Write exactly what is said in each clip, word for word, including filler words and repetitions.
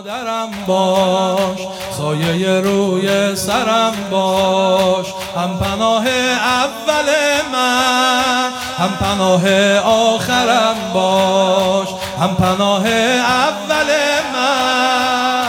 مادرم باش، سایه روی سرم باش، هم پناه اول من هم پناه آخرم باش، هم پناه اول من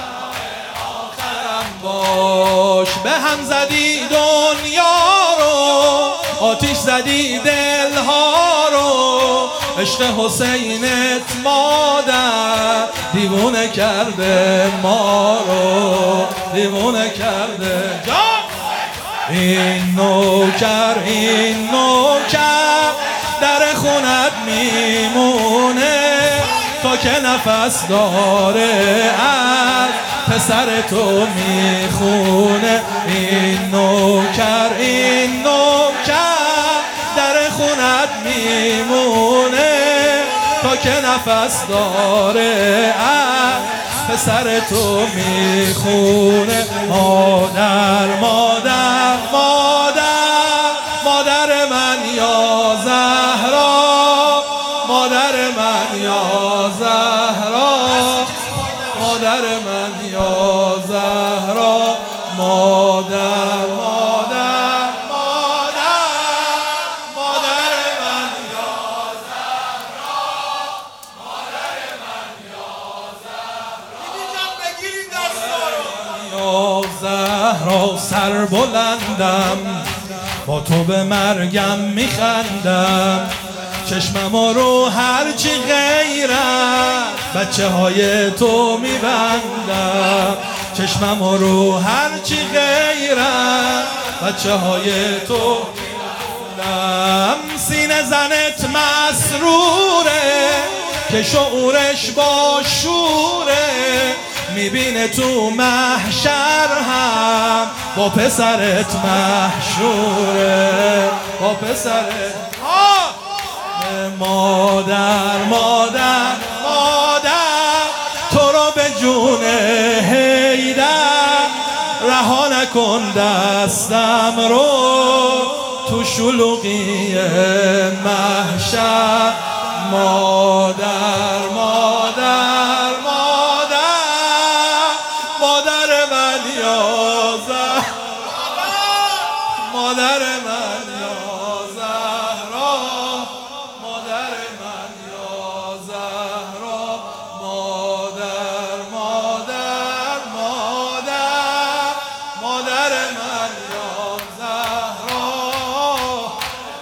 آخرم باش. به هم زدی دنیا رو، آتیش زدی دلها رو، عشق حسینت مادر دیوونه کرده ما رو، دیوونه کرده جا. این نوکر این نوکر در خونت میمونه تا که نفس داره از پسر تو میخونه. این نوکر این نوکر در خونت میمونه تا که نفس داره از پسر تو میخونه. مادر مادر مادر مادر من یا زهرا، مادر من یا زهرا، مادر من یا زهرا، مادر مادر مادر مادر من یا زهرا، مادر من یا زهرا. بگیرید دستا رو. یا زهرا سر بلندم، با تو به مرگم میخندم، چشمم رو هرچی غیرت بچه های تو میبندم، چشمم رو هرچی غیرت بچه های تو میبندم. سینه زنت مسروره که شعورش با شوره، میبینه تو محشر هم با پسرت محشوره، با پسرت. مادر مادر مادر تو رو به جون حیدر رها نکن دستم رو تو شلوغی محشر. مادر مادر مادر مادر من یا زهرا، مادر من یا زهرا، مادر من یا زهرا، مادر مادر مادر مادر من یا زهرا.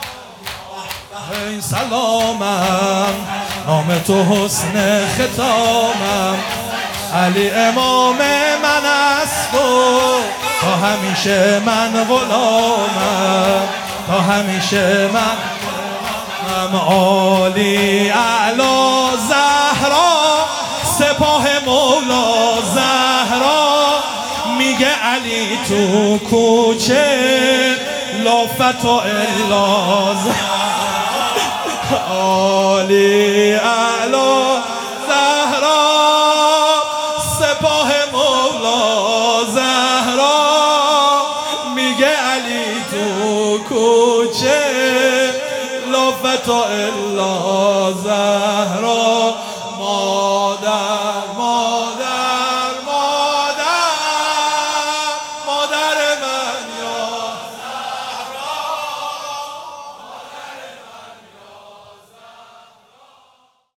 ای سلامم نام تو حسن ختامم، علی امام من است و تا همیشه من غلامم، تا همیشه من هم عالی اعلا زهرا، سپاه مولا زهرا. میگه علی تو کوچه لافت و الا زهرا، عالی اعلا